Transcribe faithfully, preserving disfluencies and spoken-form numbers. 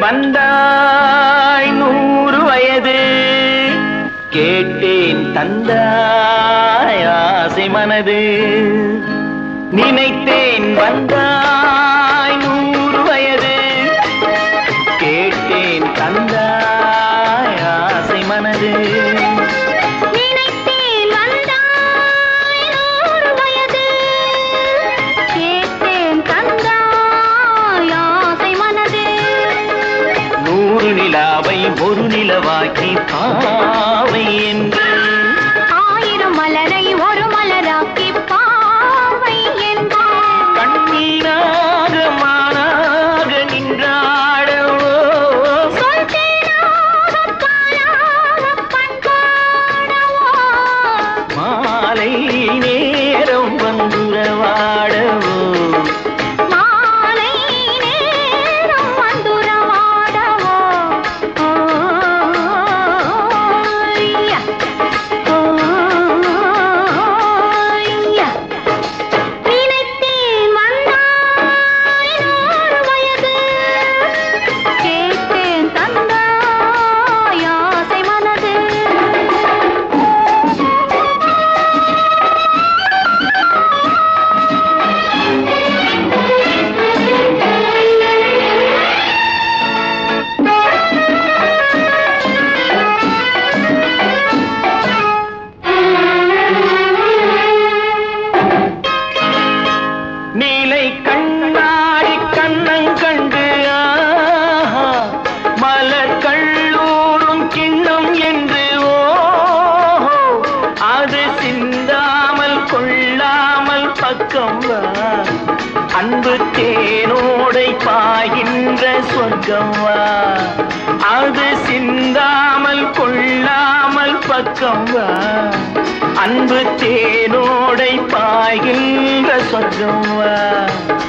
வந்தாய் நூறு வயது கேட்டேன் தந்தாய் ஆசை மனது நினைத்தேன் வந்தாய் நூறு வயது கேட்டேன் தந்தாய் ஆசை மனது நிலாவை ஒரு நிலவாக்கி பாவை என்று ஆயிரம் மலரை ஒரு மலராக்கி பாவை என்று கண்ணீராக மானாக நின்றாடவோ சொல்தேனாக பாலாக பண்பாடவோ மாலை நேரம் வந்துறவாடவோ நீலை கண்ணாடி கண்ணங்கண்டு மலர் கள்ளூரும் கிண்ணம் என்று ஓ அது சிந்தாமல் கொள்ளாமல் பக்கம் வா அன்பு தேனோடை பாய்கின்ற சொர்க்கம் வா அது சிந்தாமல் கொள்ளாமல் பக்கம் வா அன்பு தேனோடை பாய்கின்ற சொர்க்கம் வா